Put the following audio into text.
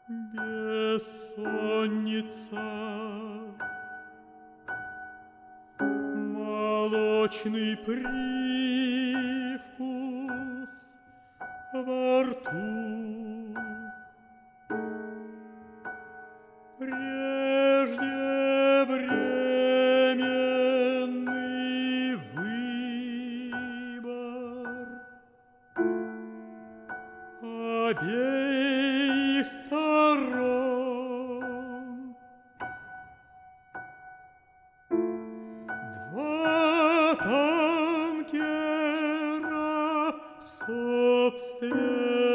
Бессонница, молочный привкус во рту, преждевременный выбор обеих сторон. Два танкера собственно